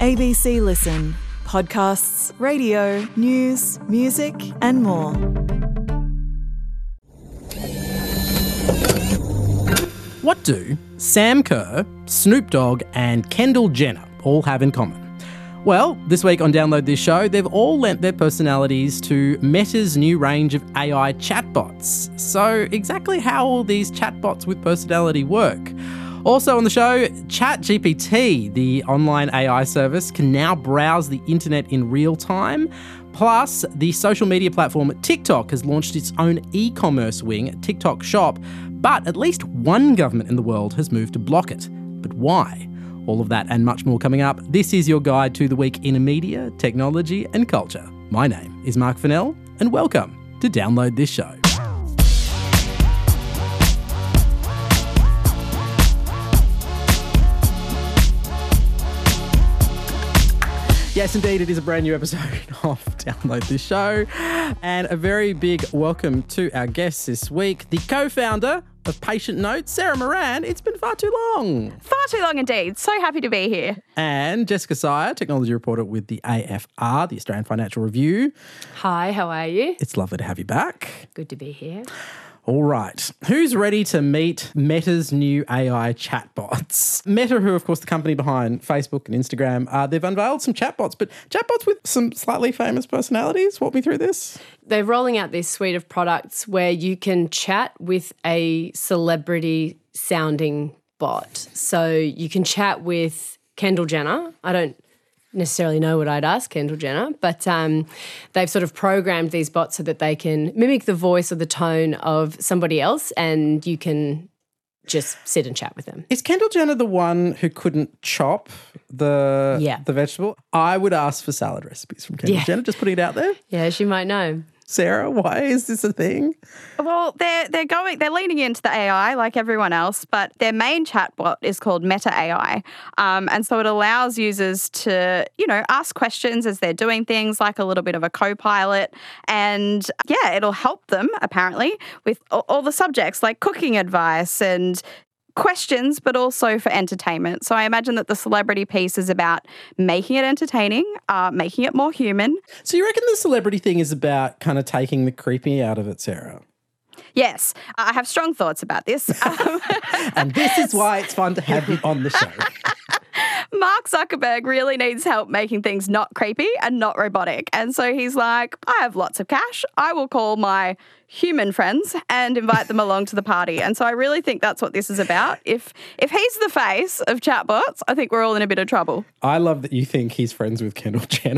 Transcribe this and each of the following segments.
ABC Listen. Podcasts, radio, news, music and more. What do Sam Kerr, Snoop Dogg and Kendall Jenner all have in common? Well, this week on Download This Show, they've all lent their personalities to Meta's new range of AI chatbots. So exactly how all these chatbots with personality work? Also on the show, ChatGPT, the online AI service, can now browse the internet in real time. Plus, the social media platform TikTok has launched its own e-commerce wing, TikTok Shop, but at least one government in the world has moved to block it. But why? All of that and much more coming up. This is your guide to the week in media, technology and culture. My name is Mark Fennell and welcome to Download This Show. Yes, indeed, it is a brand new episode of Download This Show. And a very big welcome to our guest this week, the co-founder of Patient Notes, Sarah Moran. It's been far too long. Far too long indeed. So happy to be here. And Jessica Sire, technology reporter with the AFR, the Australian Financial Review. Hi, how are you? It's lovely to have you back. Good to be here. All right. Who's ready to meet Meta's new AI chatbots? Meta, who, of course, the company behind Facebook and Instagram, they've unveiled some chatbots, but chatbots with some slightly famous personalities. Walk me through this. They're rolling out this suite of products where you can chat with a celebrity-sounding bot. So you can chat with Kendall Jenner. I don't necessarily know what I'd ask Kendall Jenner, but they've sort of programmed these bots so that they can mimic the voice or the tone of somebody else and you can just sit and chat with them. Is Kendall Jenner the one who couldn't chop the vegetable? I would ask for salad recipes from Kendall Jenner, just putting it out there. Yeah, she might know. Sarah, why is this a thing? Well, they're leaning into the AI like everyone else, but their main chatbot is called Meta AI, and so it allows users to ask questions as they're doing things, like a little bit of a co-pilot, and it'll help them apparently with all the subjects like cooking advice and questions, but also for entertainment. So I imagine that the celebrity piece is about making it entertaining, making it more human. So you reckon the celebrity thing is about kind of taking the creepy out of it, Sarah? Yes, I have strong thoughts about this. And this is why it's fun to have you on the show. Mark Zuckerberg really needs help making things not creepy and not robotic. And so he's like, I have lots of cash. I will call my human friends and invite them along to the party. And so I really think that's what this is about. If he's the face of chatbots, I think we're all in a bit of trouble. I love that you think he's friends with Kendall Jenner.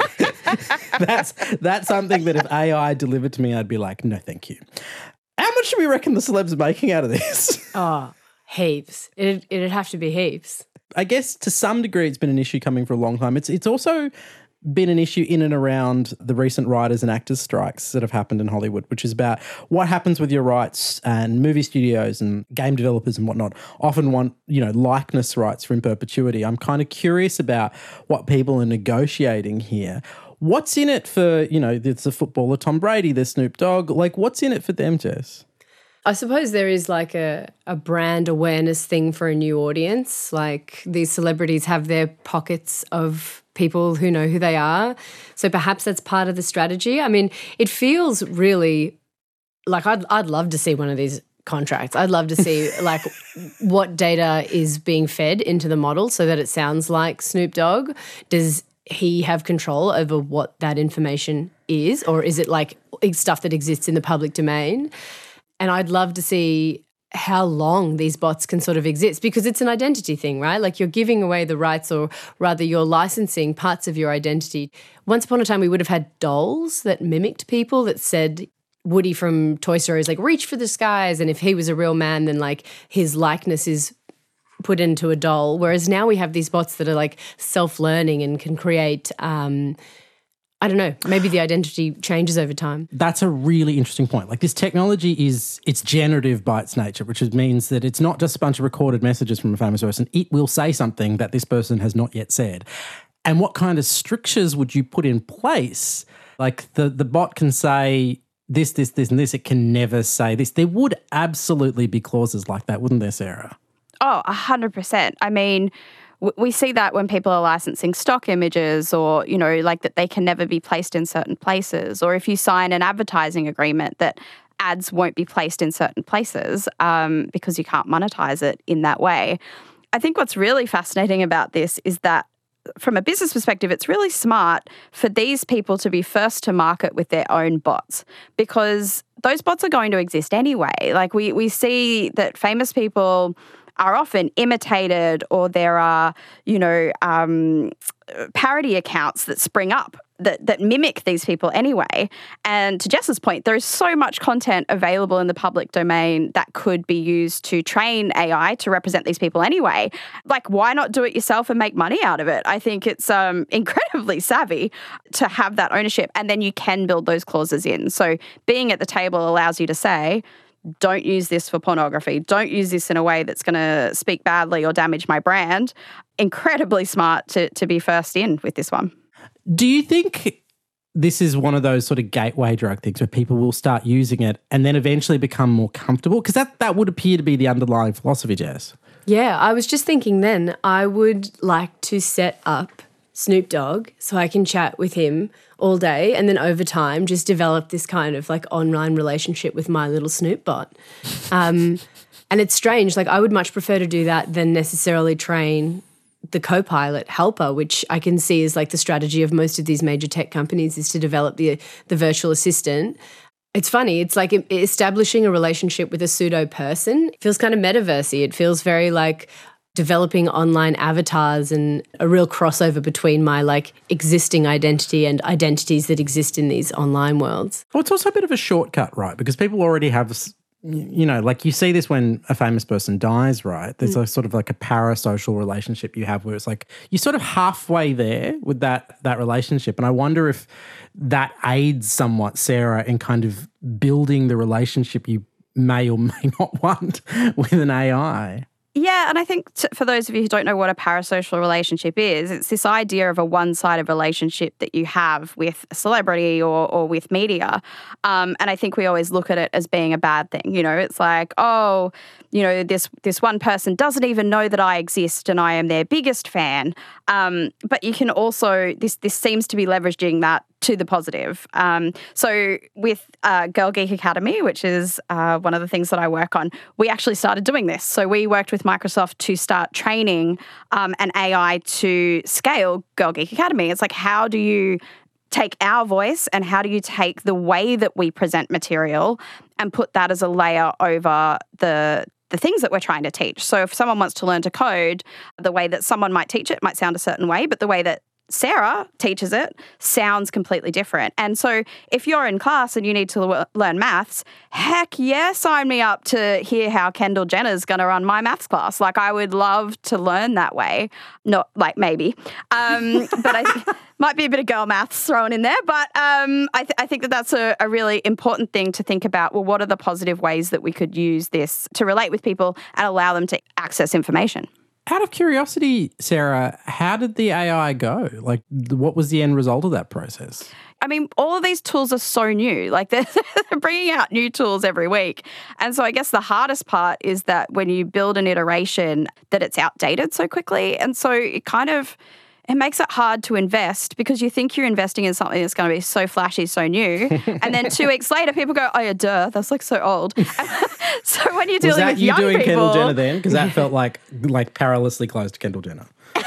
That's something that if AI delivered to me, I'd be like, no, thank you. How much do we reckon the celebs are making out of this? Oh, heaps. It'd have to be heaps. I guess to some degree it's been an issue coming for a long time. It's also been an issue in and around the recent writers and actors strikes that have happened in Hollywood, which is about what happens with your rights, and movie studios and game developers and whatnot often want, likeness rights for in perpetuity. I'm kind of curious about what people are negotiating here. What's in it for, there's a footballer, Tom Brady, there's Snoop Dogg. Like, what's in it for them, Jess? I suppose there is like a brand awareness thing for a new audience. Like these celebrities have their pockets of people who know who they are. So perhaps that's part of the strategy. I mean, it feels really like I'd love to see one of these contracts. I'd love to see like what data is being fed into the model so that it sounds like Snoop Dogg. Does he have control over what that information is, or is it like stuff that exists in the public domain? And I'd love to see how long these bots can sort of exist, because it's an identity thing, right? Like you're giving away the rights, or rather you're licensing parts of your identity. Once upon a time, we would have had dolls that mimicked people, that said Woody from Toy Story is like, reach for the skies. And if he was a real man, then like his likeness is put into a doll. Whereas now we have these bots that are like self-learning and can create I don't know, maybe the identity changes over time. That's a really interesting point. Like this technology it's generative by its nature, which means that it's not just a bunch of recorded messages from a famous person. It will say something that this person has not yet said. And what kind of strictures would you put in place? Like the bot can say this, and this. It can never say this. There would absolutely be clauses like that, wouldn't there, Sarah? Oh, 100%. I mean, we see that when people are licensing stock images or, like that they can never be placed in certain places. Or if you sign an advertising agreement that ads won't be placed in certain places because you can't monetize it in that way. I think what's really fascinating about this is that from a business perspective, it's really smart for these people to be first to market with their own bots because those bots are going to exist anyway. Like we see that famous people are often imitated or there are, parody accounts that spring up that mimic these people anyway. And to Jess's point, there's so much content available in the public domain that could be used to train AI to represent these people anyway. Like, why not do it yourself and make money out of it? I think it's incredibly savvy to have that ownership, and then you can build those clauses in. So being at the table allows you to say, don't use this for pornography. Don't use this in a way that's going to speak badly or damage my brand. Incredibly smart to be first in with this one. Do you think this is one of those sort of gateway drug things where people will start using it and then eventually become more comfortable? Because that would appear to be the underlying philosophy, Jess. Yeah, I was just thinking then I would like to set up Snoop Dogg so I can chat with him all day and then over time just develop this kind of like online relationship with my little Snoop bot. And it's strange. Like I would much prefer to do that than necessarily train the Copilot helper, which I can see is like the strategy of most of these major tech companies is to develop the virtual assistant. It's funny. It's like establishing a relationship with a pseudo person. It feels kind of metaversey. It feels very like developing online avatars and a real crossover between my like existing identity and identities that exist in these online worlds. Well, it's also a bit of a shortcut, right? Because people already have, like you see this when a famous person dies, right? There's a sort of like a parasocial relationship you have where it's like you're sort of halfway there with that relationship. And I wonder if that aids somewhat, Sarah, in kind of building the relationship you may or may not want with an AI. Yeah, and I think for those of you who don't know what a parasocial relationship is, it's this idea of a one-sided relationship that you have with a celebrity or with media. And I think we always look at it as being a bad thing. It's like, this one person doesn't even know that I exist and I am their biggest fan. But you can also, this seems to be leveraging that to the positive. So with Girl Geek Academy, which is one of the things that I work on, we actually started doing this. So we worked with Microsoft to start training an AI to scale Girl Geek Academy. It's like, how do you take our voice and how do you take the way that we present material and put that as a layer over the things that we're trying to teach? So if someone wants to learn to code, the way that someone might teach it might sound a certain way, but the way that Sarah teaches it sounds completely different. And so if you're in class and you need to learn maths, heck yeah, sign me up to hear how Kendall Jenner's going to run my maths class. Like I would love to learn that way. Not like maybe. But I think might be a bit of girl maths thrown in there. But I think that that's a really important thing to think about. Well, what are the positive ways that we could use this to relate with people and allow them to access information? Out of curiosity, Sarah, how did the AI go? Like, what was the end result of that process? I mean, all of these tools are so new. Like, they're bringing out new tools every week. And so I guess the hardest part is that when you build an iteration, that it's outdated so quickly. And so it makes it hard to invest because you think you're investing in something that's going to be so flashy, so new. And then 2 weeks later, people go, oh, yeah, duh, that's like so old. So when you're dealing with young people... Was that you doing Kendall Jenner then? Because that felt like perilously close to Kendall Jenner.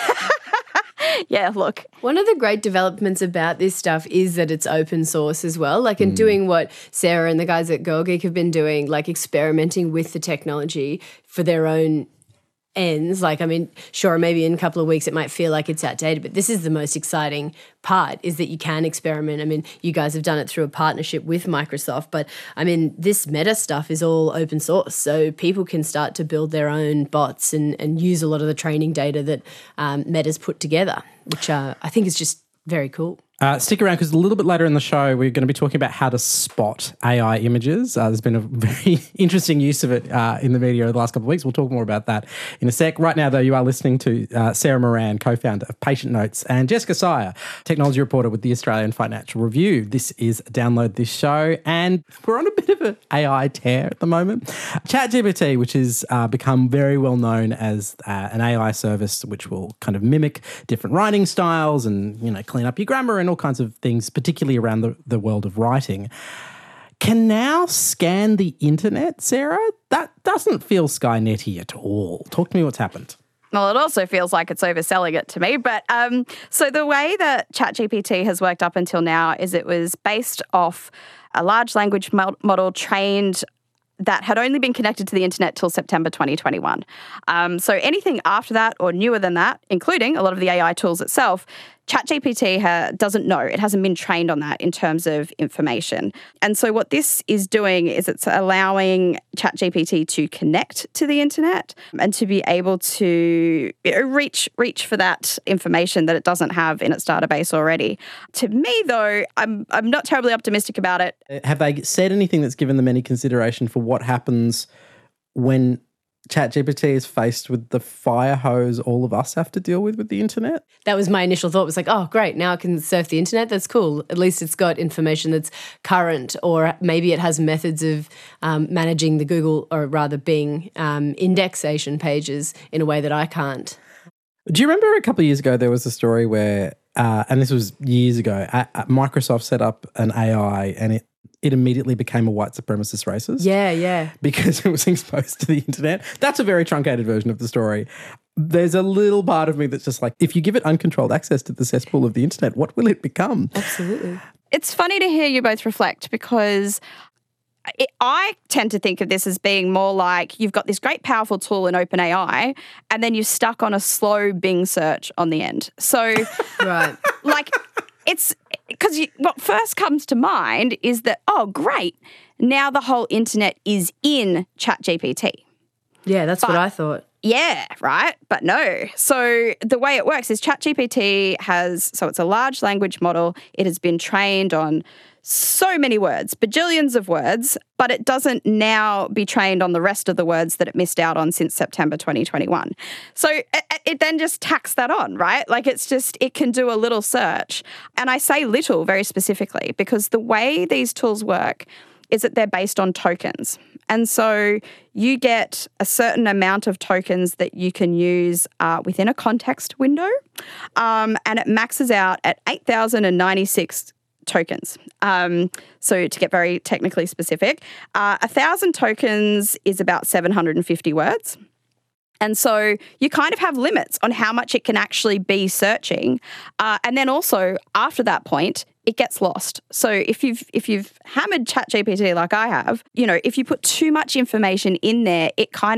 Yeah, look. One of the great developments about this stuff is that it's open source as well. Like in doing what Sarah and the guys at Girl Geek have been doing, like experimenting with the technology for their own ends. Like, I mean, sure, maybe in a couple of weeks it might feel like it's outdated, but this is the most exciting part is that you can experiment. I mean, you guys have done it through a partnership with Microsoft, but I mean, this Meta stuff is all open source, so people can start to build their own bots and use a lot of the training data that Meta's put together, which I think is just very cool. Stick around because a little bit later in the show, we're going to be talking about how to spot AI images. There's been a very interesting use of it in the media over the last couple of weeks. We'll talk more about that in a sec. Right now, though, you are listening to Sarah Moran, co-founder of Patient Notes, and Jessica Sire, technology reporter with the Australian Financial Review. This is Download This Show, and we're on a bit of an AI tear at the moment. ChatGPT, which has become very well known as an AI service which will kind of mimic different writing styles and, clean up your grammar and all kinds of things, particularly around the world of writing, can now scan the internet, Sarah? That doesn't feel Skynet-y at all. Talk to me what's happened. Well, it also feels like it's overselling it to me. But so the way that ChatGPT has worked up until now is it was based off a large language model trained that had only been connected to the internet till September 2021. So anything after that or newer than that, including a lot of the AI tools itself, ChatGPT doesn't know. It hasn't been trained on that in terms of information. And so what this is doing is it's allowing ChatGPT to connect to the internet and to be able to reach for that information that it doesn't have in its database already. To me, though, I'm not terribly optimistic about it. Have they said anything that's given them any consideration for what happens when ChatGPT is faced with the fire hose all of us have to deal with the internet? That was my initial thought. It was like, oh, great, now I can surf the internet. That's cool. At least it's got information that's current, or maybe it has methods of managing the Google, or rather Bing, indexation pages in a way that I can't. Do you remember a couple of years ago there was a story where, and this was years ago, Microsoft set up an AI and it immediately became a white supremacist racist. Yeah. Because it was exposed to the internet. That's a very truncated version of the story. There's a little part of me that's just like, if you give it uncontrolled access to the cesspool of the internet, what will it become? Absolutely. It's funny to hear you both reflect because I tend to think of this as being more like you've got this great powerful tool in OpenAI and then you're stuck on a slow Bing search on the end. So, right. It's because what first comes to mind is that, oh, great, now the whole internet is in ChatGPT. Yeah, that's what I thought. Yeah, right. But no. So the way it works is ChatGPT it's a large language model. It has been trained on so many words, bajillions of words, but it doesn't now be trained on the rest of the words that it missed out on since September 2021. So it then just tacks that on, right? Like it can do a little search. And I say little very specifically because the way these tools work is that they're based on tokens. And so you get a certain amount of tokens that you can use within a context window, and it maxes out at 8,096 tokens. So to get very technically specific, 1,000 tokens is about 750 words. And so you kind of have limits on how much it can actually be searching. And then also after that point, it gets lost. So if you've hammered ChatGPT like I have, if you put too much information in there,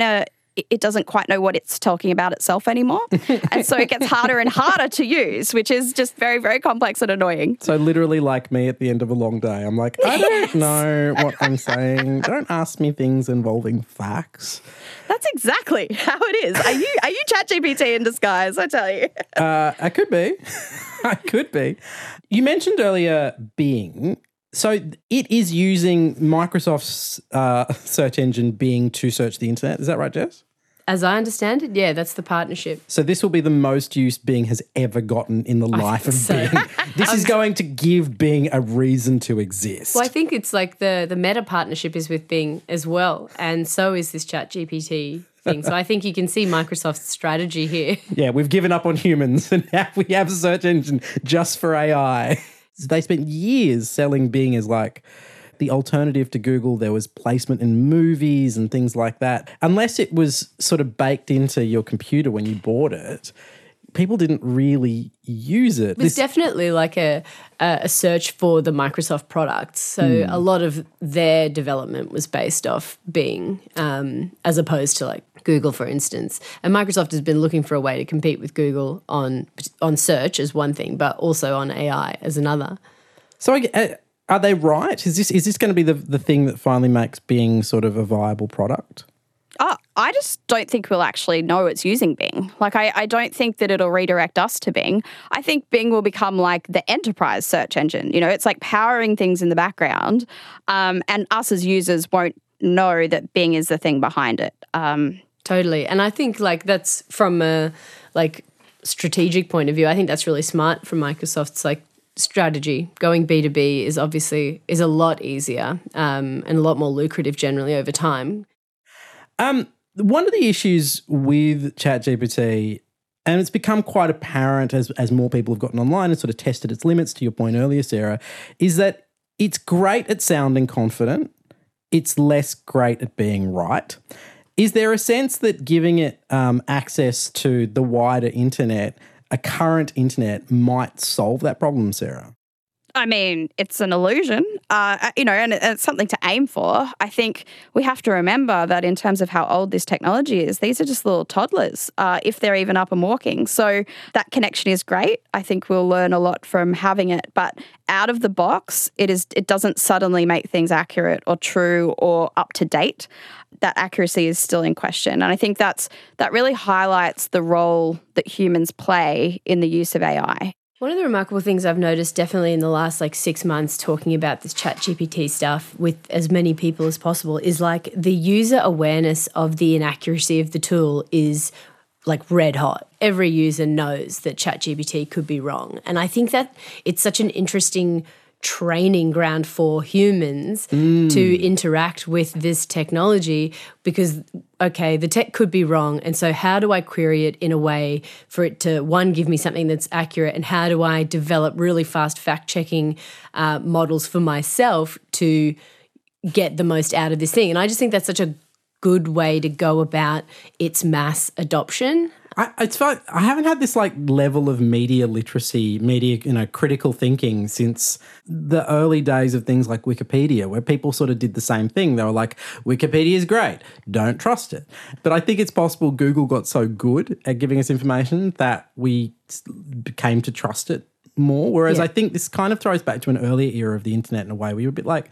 it doesn't quite know what it's talking about itself anymore. And so it gets harder and harder to use, which is just very, very complex and annoying. So literally like me at the end of a long day, I'm like, I don't know what I'm saying. Don't ask me things involving facts. That's exactly how it is. Are you ChatGPT in disguise, I tell you? I could be. I could be. You mentioned earlier Bing. So it is using Microsoft's search engine Bing to search the internet. Is that right, Jess? As I understand it, yeah, that's the partnership. So this will be the most use Bing has ever gotten in the life of Bing. This is going to give Bing a reason to exist. Well, I think it's like the Meta partnership is with Bing as well, and so is this ChatGPT thing. So I think you can see Microsoft's strategy here. Yeah, we've given up on humans and now we have a search engine just for AI. They spent years selling Bing as like the alternative to Google. There was placement in movies and things like that. Unless it was sort of baked into your computer when you bought it, people didn't really use it. It was definitely like a search for the Microsoft products. So a lot of their development was based off Bing, as opposed to like Google, for instance. And Microsoft has been looking for a way to compete with Google on search as one thing, but also on AI as another. So are they right? Is this going to be the thing that finally makes Bing sort of a viable product? Oh, I just don't think we'll actually know it's using Bing. Like, I don't think that it'll redirect us to Bing. I think Bing will become like the enterprise search engine. You know, it's like powering things in the background, and us as users won't know that Bing is the thing behind it. Totally. And I think like that's from a like strategic point of view, I think that's really smart from Microsoft's like strategy. Going B2B is obviously is a lot easier and a lot more lucrative generally over time. One of the issues with ChatGPT, and it's become quite apparent as more people have gotten online and sort of tested its limits, to your point earlier, Sarah, is that it's great at sounding confident. It's less great at being right. Is there a sense that giving it access to the wider internet, a current internet, might solve that problem, Sarah? I mean, it's an illusion, you know, and it's something to aim for. I think we have to remember that in terms of how old this technology is, these are just little toddlers, if they're even up and walking. So that connection is great. I think we'll learn a lot from having it. But out of the box, it doesn't suddenly make things accurate or true or up to date. That accuracy is still in question. And I think that really highlights the role that humans play in the use of AI. One of the remarkable things I've noticed definitely in the last 6 months talking about this ChatGPT stuff with as many people as possible is like the user awareness of the inaccuracy of the tool is like red hot. Every user knows that ChatGPT could be wrong. And I think that it's such an interesting training ground for humans to interact with this technology because, okay, the tech could be wrong. And so how do I query it in a way for it to, one, give me something that's accurate, and how do I develop really fast fact-checking models for myself to get the most out of this thing? And I just think that's such a good way to go about its mass adoption. I haven't had this level of media literacy, critical thinking since the early days of things like Wikipedia, where people sort of did the same thing. They were like, Wikipedia is great, don't trust it. But I think it's possible Google got so good at giving us information that we came to trust it more. Whereas I think this kind of throws back to an earlier era of the internet in a way. We were a bit like,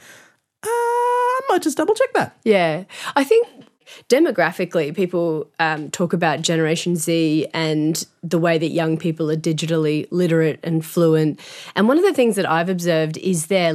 I might just double check that. Yeah. I think demographically, people talk about Generation Z and the way that young people are digitally literate and fluent. And one of the things that I've observed is their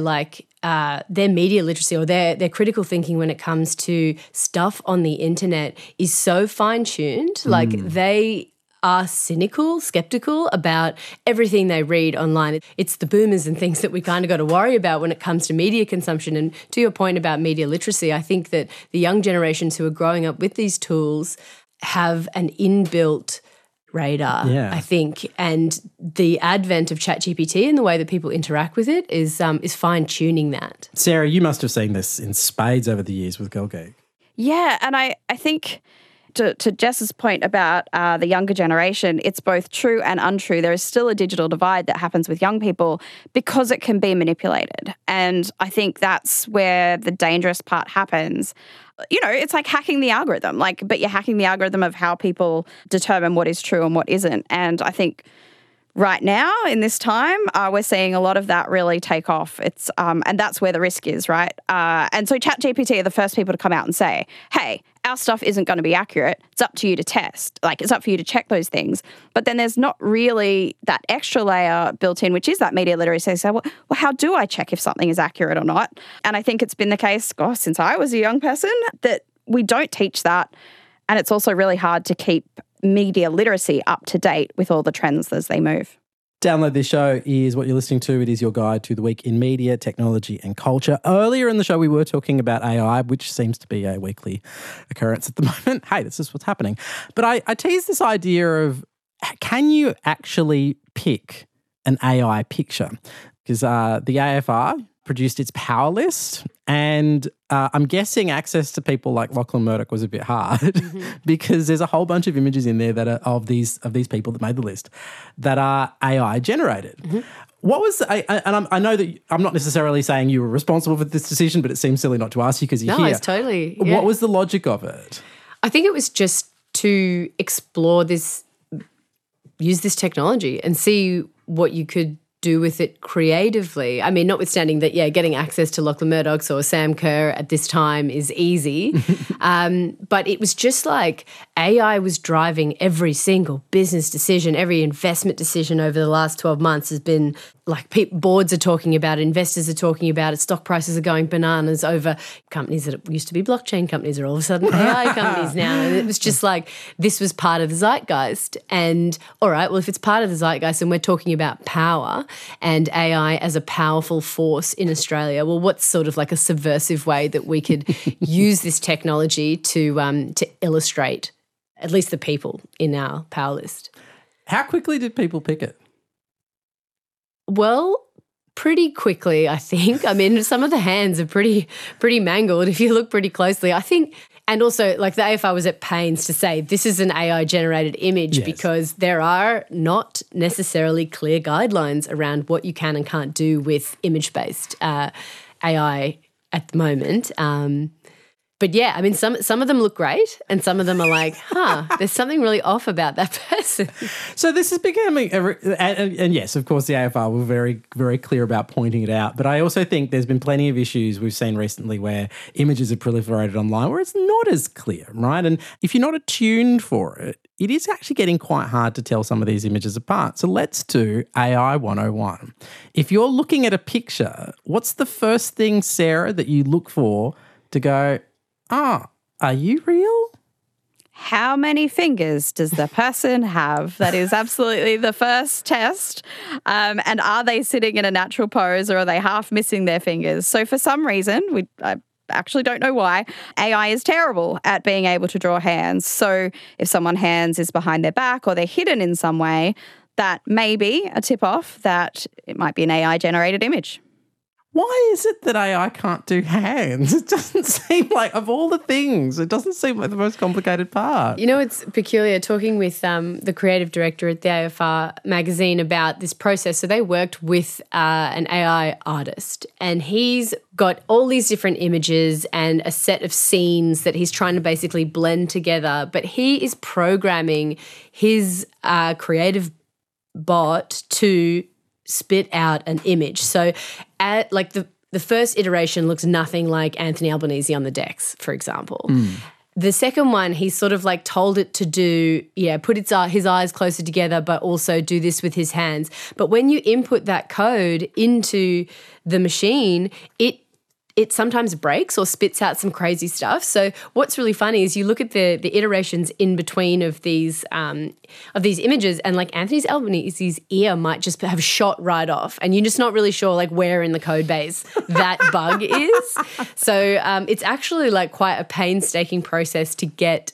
media literacy or their critical thinking when it comes to stuff on the internet is so fine-tuned. Like they are cynical, skeptical about everything they read online. It's the boomers and things that we kind of got to worry about when it comes to media consumption. And to your point about media literacy, I think that the young generations who are growing up with these tools have an inbuilt radar, I think. And the advent of ChatGPT and the way that people interact with it is fine-tuning that. Sarah, you must have seen this in spades over the years with Girl Geek. Yeah, and I think to Jess's point about the younger generation, it's both true and untrue. There is still a digital divide that happens with young people because it can be manipulated. And I think that's where the dangerous part happens. You know, it's like hacking the algorithm, but you're hacking the algorithm of how people determine what is true and what isn't. And I think right now, in this time, we're seeing a lot of that really take off. It's and that's where the risk is, right? And so ChatGPT are the first people to come out and say, hey, our stuff isn't going to be accurate. It's up to you to test. It's up for you to check those things. But then there's not really that extra layer built in, which is that media literacy. So, well, how do I check if something is accurate or not? And I think it's been the case, since I was a young person, that we don't teach that. And it's also really hard to keep media literacy up to date with all the trends as they move. Download This Show is what you're listening to. It is your guide to the week in media, technology and culture. Earlier in the show, we were talking about AI, which seems to be a weekly occurrence at the moment. Hey, this is what's happening. But I teased this idea of, can you actually pick an AI picture? Because the AFR produced its power list, and I'm guessing access to people like Lachlan Murdoch was a bit hard because there's a whole bunch of images in there that are of these people that made the list that are AI generated. What was I know that I'm not necessarily saying you were responsible for this decision, but it seems silly not to ask you because you're here. No, it's totally. What was the logic of it? I think it was just to explore use this technology and see what you could do with it creatively. I mean, notwithstanding that, getting access to Lachlan Murdoch's or Sam Kerr at this time is easy. But it was just like AI was driving every single business decision, every investment decision over the last 12 months has been like boards are talking about it, investors are talking about it, stock prices are going bananas over companies that used to be blockchain companies are all of a sudden AI companies now. And it was just like this was part of the zeitgeist. And all right, well, if it's part of the zeitgeist and we're talking about power and AI as a powerful force in Australia, well, what's sort of like a subversive way that we could use this technology to illustrate at least the people in our power list? How quickly did people pick it? Well, pretty quickly, I think. I mean, some of the hands are pretty mangled if you look pretty closely. I think, and also like the AFR was at pains to say this is an AI-generated image because there are not necessarily clear guidelines around what you can and can't do with image-based AI at the moment. But yeah, I mean, some of them look great and some of them are like, there's something really off about that person. So this is becoming, and yes, of course, the AFR were very, very clear about pointing it out. But I also think there's been plenty of issues we've seen recently where images have proliferated online where it's not as clear, right? And if you're not attuned for it, it is actually getting quite hard to tell some of these images apart. So let's do AI 101. If you're looking at a picture, what's the first thing, Sarah, that you look for to go, are you real? How many fingers does the person have? That is absolutely the first test. And are they sitting in a natural pose or are they half missing their fingers? So for some reason, I actually don't know why, AI is terrible at being able to draw hands. So if someone's hands is behind their back or they're hidden in some way, that may be a tip-off that it might be an AI-generated image. Why is it that AI can't do hands? It doesn't seem like, of all the things, it doesn't seem like the most complicated part. You know, it's peculiar talking with the creative director at the AFR magazine about this process. So they worked with an AI artist and he's got all these different images and a set of scenes that he's trying to basically blend together. But he is programming his creative bot to spit out an image. So at like the first iteration looks nothing like Anthony Albanese on the decks, for example. The second one, he's sort of like told it to do, put his eyes closer together, but also do this with his hands. But when you input that code into the machine, it sometimes breaks or spits out some crazy stuff. So what's really funny is you look at the iterations in between of these images, and like Anthony Albanese's ear might just have shot right off, and you're just not really sure like where in the code base that bug is. So it's actually like quite a painstaking process to get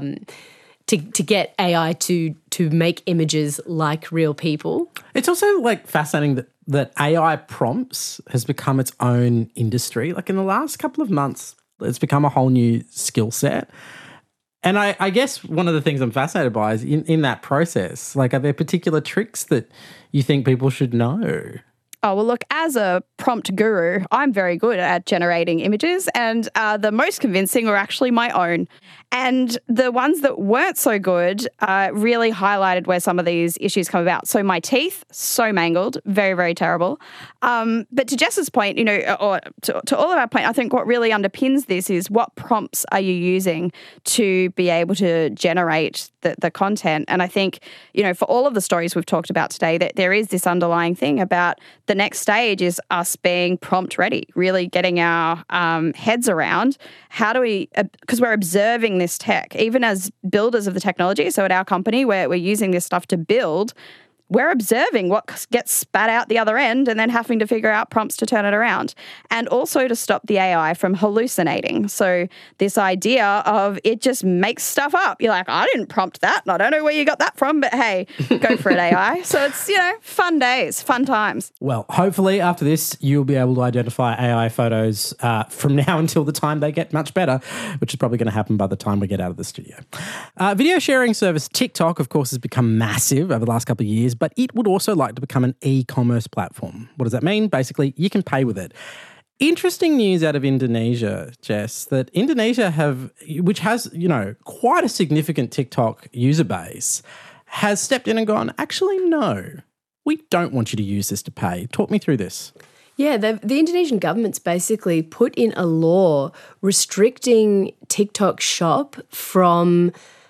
to get AI to make images like real people. It's also like fascinating that AI prompts has become its own industry. Like in the last couple of months, it's become a whole new skill set. And I guess one of the things I'm fascinated by is in that process, like are there particular tricks that you think people should know? Oh, well, look, as a prompt guru, I'm very good at generating images, and the most convincing were actually my own. And the ones that weren't so good really highlighted where some of these issues come about. So my teeth, so mangled, very, very terrible. But to Jess's point, or to all of our point, I think what really underpins this is what prompts are you using to be able to generate the content. And I think, for all of the stories we've talked about today, that there is this underlying thing about the next stage is us being prompt ready, really getting our heads around how do we, because we're observing this tech, even as builders of the technology. So at our company, we're using this stuff to build. We're observing what gets spat out the other end and then having to figure out prompts to turn it around. And also to stop the AI from hallucinating. So this idea of it just makes stuff up. You're like, I didn't prompt that and I don't know where you got that from, but hey, go for it, AI. So it's, fun days, fun times. Well, hopefully after this, you'll be able to identify AI photos from now until the time they get much better, which is probably going to happen by the time we get out of the studio. Video sharing service TikTok, of course, has become massive over the last couple of years, but it would also like to become an e-commerce platform. What does that mean? Basically, you can pay with it. Interesting news out of Indonesia, Jess, that Indonesia which has, quite a significant TikTok user base, has stepped in and gone, actually, no. we don't want you to use this to pay. Talk me through this. Yeah, the Indonesian government's basically put in a law restricting TikTok Shop from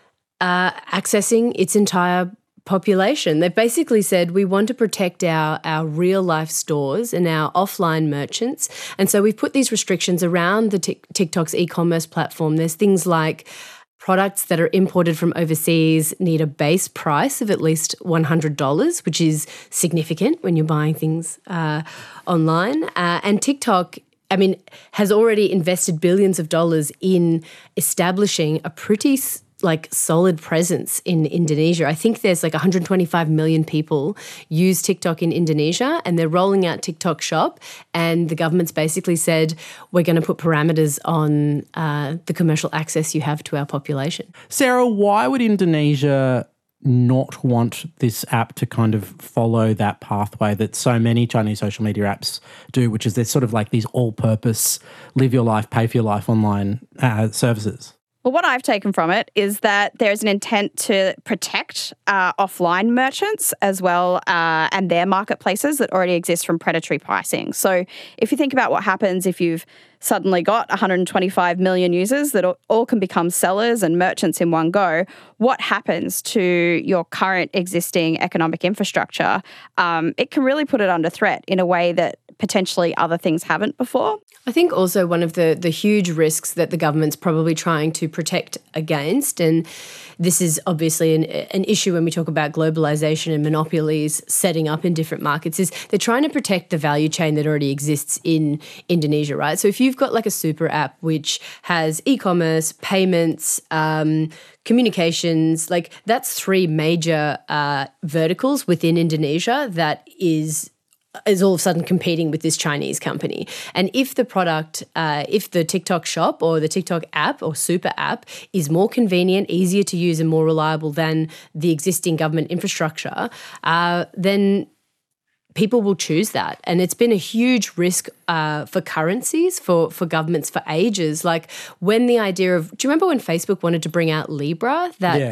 accessing its entire population. They've basically said we want to protect our real-life stores and our offline merchants. And so we've put these restrictions around the TikTok's e-commerce platform. There's things like products that are imported from overseas need a base price of at least $100, which is significant when you're buying things online. And TikTok, has already invested billions of dollars in establishing a pretty solid presence in Indonesia. I think there's 125 million people use TikTok in Indonesia, and they're rolling out TikTok Shop, and the government's basically said, we're going to put parameters on the commercial access you have to our population. Sarah, why would Indonesia not want this app to kind of follow that pathway that so many Chinese social media apps do, which is they're sort of like these all-purpose, live your life, pay for your life online services? Well, what I've taken from it is that there's an intent to protect offline merchants as well and their marketplaces that already exist from predatory pricing. So if you think about what happens if you've suddenly got 125 million users that all can become sellers and merchants in one go, what happens to your current existing economic infrastructure? It can really put it under threat in a way that potentially other things haven't before. I think also one of the huge risks that the government's probably trying to protect against, and this is obviously an issue when we talk about globalization and monopolies setting up in different markets, is they're trying to protect the value chain that already exists in Indonesia, right? So if you've got a super app which has e-commerce, payments, communications, that's three major verticals within Indonesia that is all of a sudden competing with this Chinese company. And if the product, if the TikTok Shop or the TikTok app or super app is more convenient, easier to use and more reliable than the existing government infrastructure, then people will choose that. And it's been a huge risk for currencies, for governments for ages. When the idea of, do you remember when Facebook wanted to bring out Libra?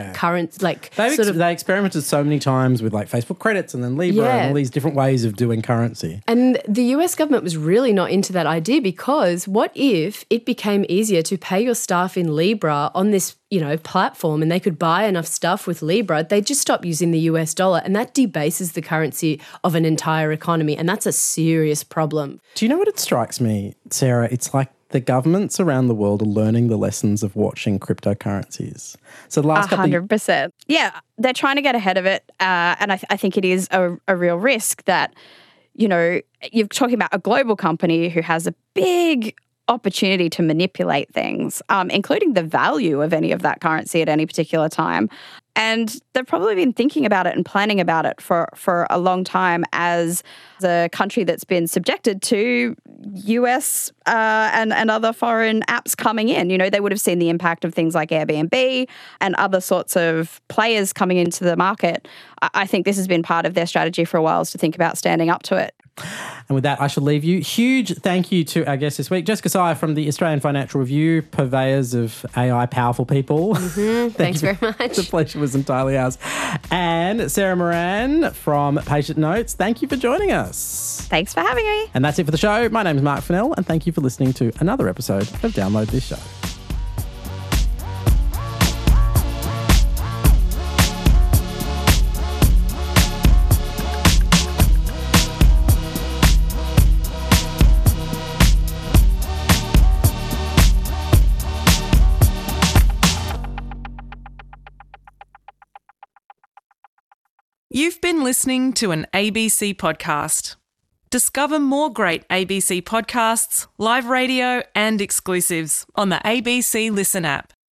They experimented so many times with Facebook credits and then Libra and all these different ways of doing currency. And the US government was really not into that idea, because what if it became easier to pay your staff in Libra on this platform, and they could buy enough stuff with Libra, they just stop using the US dollar, and that debases the currency of an entire economy, and that's a serious problem. Do you know what it strikes me, Sarah? It's like the governments around the world are learning the lessons of watching cryptocurrencies. So the last 100%. Yeah, they're trying to get ahead of it, and I think it is a real risk that, you're talking about a global company who has a big opportunity to manipulate things, including the value of any of that currency at any particular time. And they've probably been thinking about it and planning about it for a long time as a country that's been subjected to US and other foreign apps coming in. They would have seen the impact of things like Airbnb and other sorts of players coming into the market. I think this has been part of their strategy for a while, is to think about standing up to it. And with that, I shall leave you. Huge thank you to our guest this week, Jessica Sy from the Australian Financial Review, purveyors of AI powerful people. Thanks very much. The pleasure was entirely ours. And Sarah Moran from Patient Notes, thank you for joining us. Thanks for having me. And that's it for the show. My name is Mark Fennell, and thank you for listening to another episode of Download This Show. You've been listening to an ABC podcast. Discover more great ABC podcasts, live radio, and exclusives on the ABC Listen app.